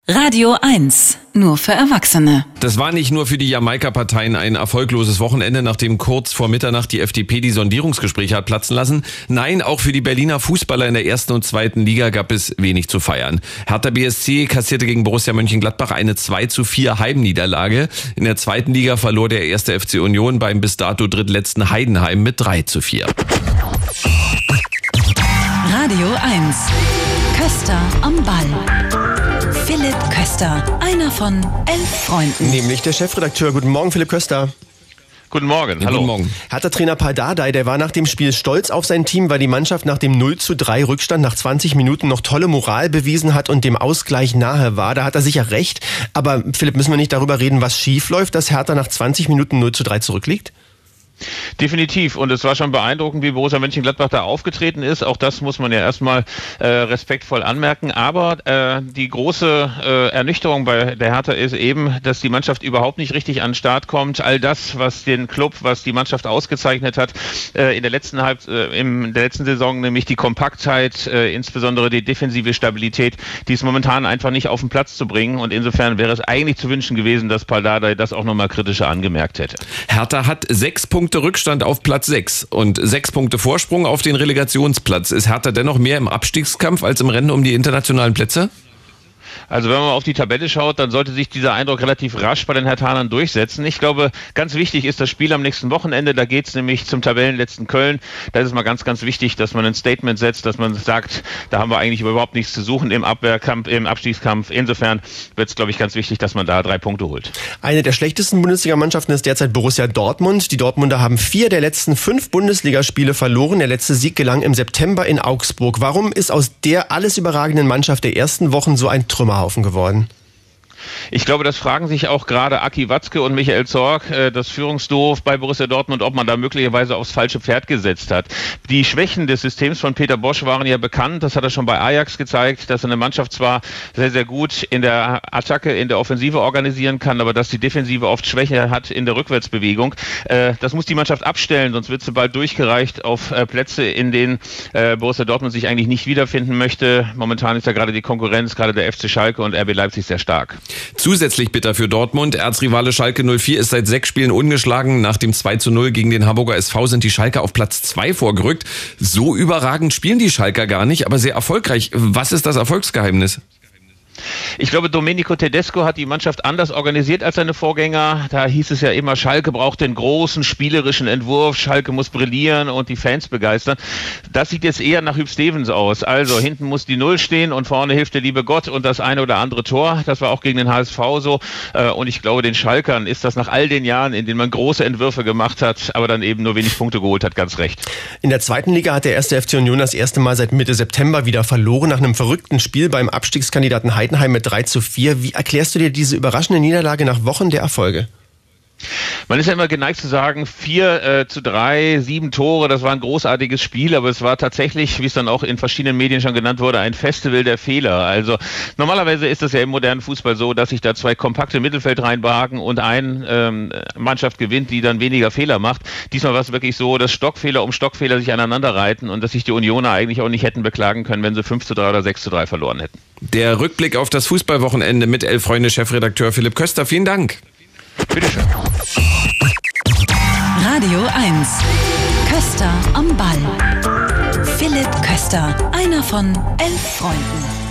Radio 1, nur für Erwachsene. Das war nicht nur für die Jamaika-Parteien ein erfolgloses Wochenende, nachdem kurz vor Mitternacht die FDP die Sondierungsgespräche hat platzen lassen. Nein, auch für die Berliner Fußballer in der ersten und zweiten Liga gab es wenig zu feiern. Hertha BSC kassierte gegen Borussia Mönchengladbach eine 2:4 Heimniederlage. In der zweiten Liga verlor der erste FC Union beim bis dato drittletzten Heidenheim mit 3:4. Radio 1, Köster am Ball. Philipp Köster, einer von 11 Freunden. Nämlich der Chefredakteur. Guten Morgen, Philipp Köster. Guten Morgen, hallo. Guten Morgen. Hertha-Trainer Pardadei, der war nach dem Spiel stolz auf sein Team, weil die Mannschaft nach dem 0:3 Rückstand nach 20 Minuten noch tolle Moral bewiesen hat und dem Ausgleich nahe war. Da hat er sicher recht. Aber Philipp, müssen wir nicht darüber reden, was schief läuft, dass Hertha nach 20 Minuten 0:3 zurückliegt? Definitiv. Und es war schon beeindruckend, wie Borussia Mönchengladbach da aufgetreten ist. Auch das muss man ja erstmal respektvoll anmerken. Aber die große Ernüchterung bei der Hertha ist eben, dass die Mannschaft überhaupt nicht richtig an den Start kommt. All das, was den Club, was die Mannschaft ausgezeichnet hat in der letzten Saison, nämlich die Kompaktheit, insbesondere die defensive Stabilität, die ist momentan einfach nicht auf den Platz zu bringen. Und insofern wäre es eigentlich zu wünschen gewesen, dass Pardadei das auch nochmal kritischer angemerkt hätte. Hertha hat 6 Punkte Rückstand auf Platz 6 und 6 Punkte Vorsprung auf den Relegationsplatz. Ist Hertha dennoch mehr im Abstiegskampf als im Rennen um die internationalen Plätze? Also wenn man auf die Tabelle schaut, dann sollte sich dieser Eindruck relativ rasch bei den Herthanern durchsetzen. Ich glaube, ganz wichtig ist das Spiel am nächsten Wochenende. Da geht es nämlich zum Tabellenletzten Köln. Da ist es mal ganz, ganz wichtig, dass man ein Statement setzt, dass man sagt, da haben wir eigentlich überhaupt nichts zu suchen im Abstiegskampf. Insofern wird es, glaube ich, ganz wichtig, dass man da 3 Punkte holt. Eine der schlechtesten Bundesligamannschaften ist derzeit Borussia Dortmund. Die Dortmunder haben 4 der letzten 5 Bundesligaspiele verloren. Der letzte Sieg gelang im September in Augsburg. Warum ist aus der alles überragenden Mannschaft der ersten Wochen so ein Trümmerhaufen geworden? Ich glaube, das fragen sich auch gerade Aki Watzke und Michael Zorc, das Führungsduo bei Borussia Dortmund, ob man da möglicherweise aufs falsche Pferd gesetzt hat. Die Schwächen des Systems von Peter Bosz waren ja bekannt. Das hat er schon bei Ajax gezeigt, dass eine Mannschaft zwar sehr, sehr gut in der Attacke, in der Offensive organisieren kann, aber dass die Defensive oft Schwäche hat in der Rückwärtsbewegung. Das muss die Mannschaft abstellen, sonst wird sie bald durchgereicht auf Plätze, in denen Borussia Dortmund sich eigentlich nicht wiederfinden möchte. Momentan ist ja gerade die Konkurrenz, gerade der FC Schalke und RB Leipzig sehr stark. Zusätzlich bitter für Dortmund. Erzrivale Schalke 04 ist seit 6 Spielen ungeschlagen. Nach dem 2:0 gegen den Hamburger SV sind die Schalker auf Platz 2 vorgerückt. So überragend spielen die Schalker gar nicht, aber sehr erfolgreich. Was ist das Erfolgsgeheimnis? Ich glaube, Domenico Tedesco hat die Mannschaft anders organisiert als seine Vorgänger. Da hieß es ja immer, Schalke braucht den großen spielerischen Entwurf, Schalke muss brillieren und die Fans begeistern. Das sieht jetzt eher nach Hüb Stevens aus. Also hinten muss die Null stehen und vorne hilft der liebe Gott und das eine oder andere Tor. Das war auch gegen den HSV so. Und ich glaube, den Schalkern ist das nach all den Jahren, in denen man große Entwürfe gemacht hat, aber dann eben nur wenig Punkte geholt hat, ganz recht. In der zweiten Liga hat der erste FC Union das erste Mal seit Mitte September wieder verloren, nach einem verrückten Spiel beim Abstiegskandidaten Heidenheim mit 3:4. Wie erklärst du dir diese überraschende Niederlage nach Wochen der Erfolge? Man ist ja immer geneigt zu sagen, 4:3, 7 Tore, das war ein großartiges Spiel, aber es war tatsächlich, wie es dann auch in verschiedenen Medien schon genannt wurde, ein Festival der Fehler. Also normalerweise ist es ja im modernen Fußball so, dass sich da 2 kompakte Mittelfeld reinwagen und eine Mannschaft gewinnt, die dann weniger Fehler macht. Diesmal war es wirklich so, dass Stockfehler um Stockfehler sich aneinander reiten und dass sich die Unioner eigentlich auch nicht hätten beklagen können, wenn sie 5:3 oder 6:3 verloren hätten. Der Rückblick auf das Fußballwochenende mit 11 Freunde Chefredakteur Philipp Köster. Vielen Dank. Bitteschön. Radio 1, Köster am Ball. Philipp Köster, einer von 11 Freunden.